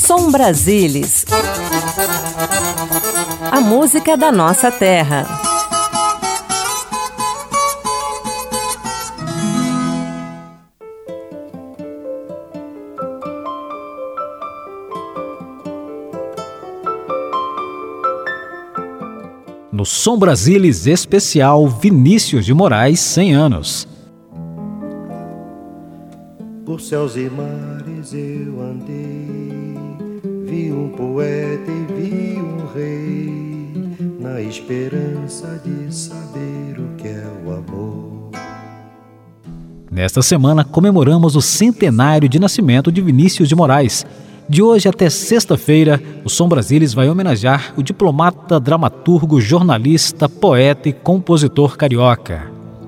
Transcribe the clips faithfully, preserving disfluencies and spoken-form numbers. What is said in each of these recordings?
Som Brasilis. A música da nossa terra. No Som Brasilis especial Vinícius de Moraes, cem anos. Por céus e mares eu andei, vi um poeta e vi um rei, na esperança de saber o que é o amor. Nesta semana comemoramos o centenário de nascimento de Vinícius de Moraes. De hoje até sexta-feira, o Som Brasilis vai homenagear o diplomata, dramaturgo, jornalista, poeta e compositor carioca.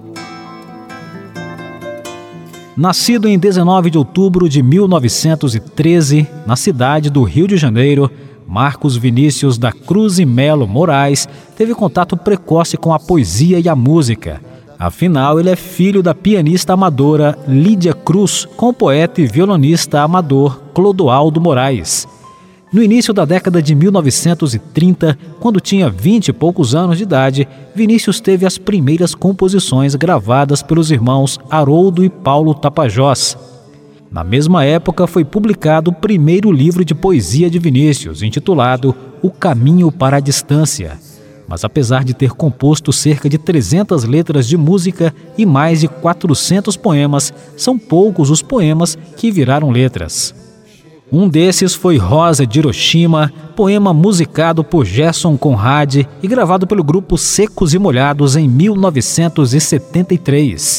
Nascido em dezenove de outubro de mil novecentos e treze, na cidade do Rio de Janeiro, Marcos Vinícius da Cruz e Melo Moraes teve contato precoce com a poesia e a música. Afinal, ele é filho da pianista amadora Lídia Cruz com o poeta e violonista amador Clodoaldo Moraes. No início da década de mil novecentos e trinta, quando tinha vinte e poucos anos de idade, Vinícius teve as primeiras composições gravadas pelos irmãos Haroldo e Paulo Tapajós. Na mesma época, foi publicado o primeiro livro de poesia de Vinícius, intitulado O Caminho para a Distância. Mas apesar de ter composto cerca de trezentas letras de música e mais de quatrocentos poemas, são poucos os poemas que viraram letras. Um desses foi Rosa de Hiroshima, poema musicado por Gerson Conrad e gravado pelo grupo Secos e Molhados em mil novecentos e setenta e três.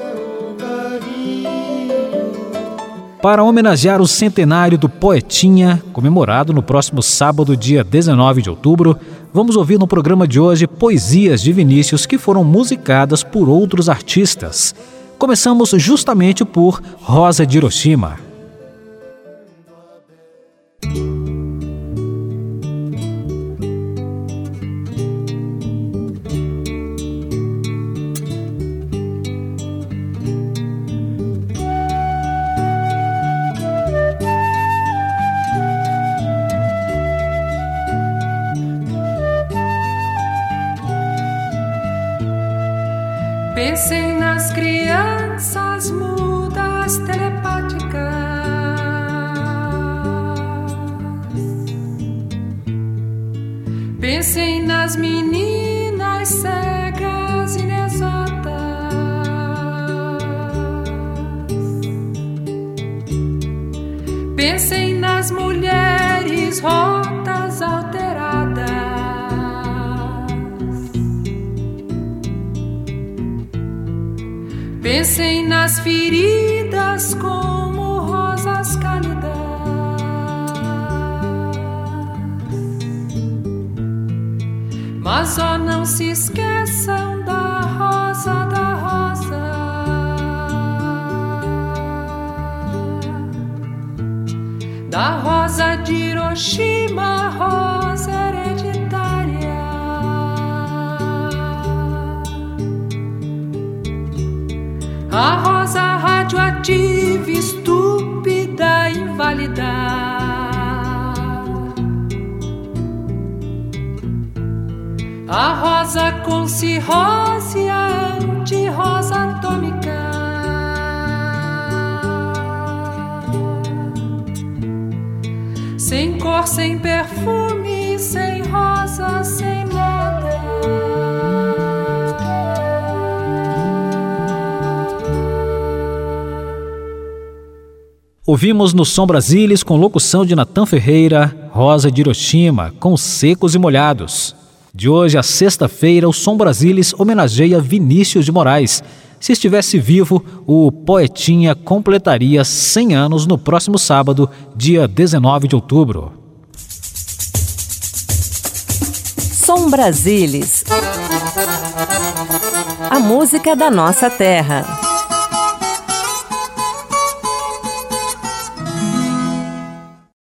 Para homenagear o centenário do Poetinha, comemorado no próximo sábado, dia dezenove de outubro, vamos ouvir no programa de hoje poesias de Vinícius que foram musicadas por outros artistas. Começamos justamente por Rosa de Hiroshima. Pensem nas crianças mudas telepáticas. Pensem nas meninas cegas inexatas. Pensem nas mulheres rotas alteradas. Pensem nas feridas como rosas cálidas. Mas ó, não se esqueçam da rosa, da rosa. Da rosa de Hiroshima, rosa hereditária. A rosa radioativa, estúpida, inválida. A rosa com cirrose, a anti-rosa atômica. Sem cor, sem perfume, sem rosa, sem nada. Ouvimos no Som Brasilis, com locução de Natan Ferreira, Rosa de Hiroshima, com Secos e Molhados. De hoje a sexta-feira, o Som Brasilis homenageia Vinícius de Moraes. Se estivesse vivo, o Poetinha completaria cem anos no próximo sábado, dia dezenove de outubro. Som Brasilis. A música da nossa terra.